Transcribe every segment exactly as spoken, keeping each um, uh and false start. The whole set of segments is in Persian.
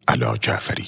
علا جعفری.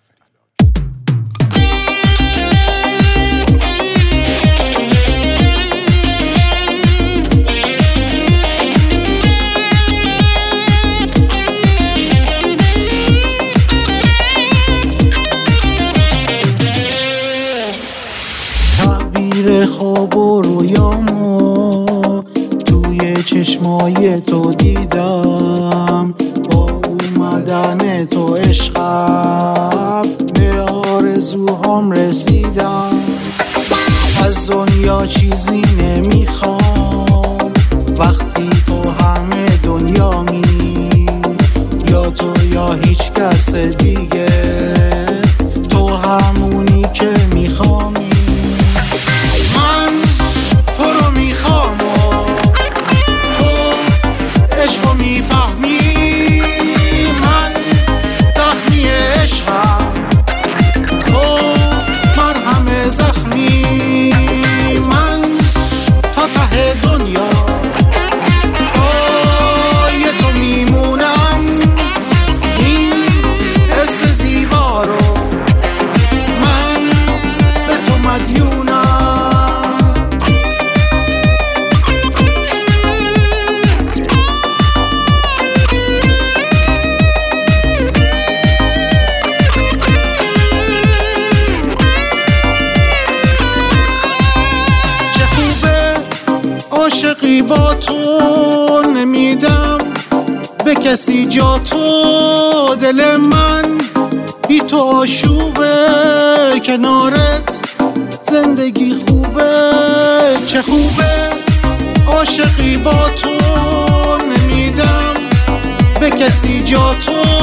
تعبیر خواب و رویامو توی چشمای تو دیدم، با اومدن تو عشقم به آرزوهام رسیدم. از دنیا چیزی نمیخوام وقتی تو همه دنیامی، یا تو یا هیچ کس دیگه، تو همونی که میخوامی. من تو رو میخوام و تو عشقو میفهمی. من زخمی عشقم، تو مرهم زخمی. من تا ته دنیا پای تو میمونم. این حس زیبا رو من به تو مدیونم. عاشقی با تو نمیدم به کسی جا تو. دل من بی تو آشوبه، کنارت زندگی خوبه. چه خوبه عاشقی با تو نمیدم به کسی جا تو.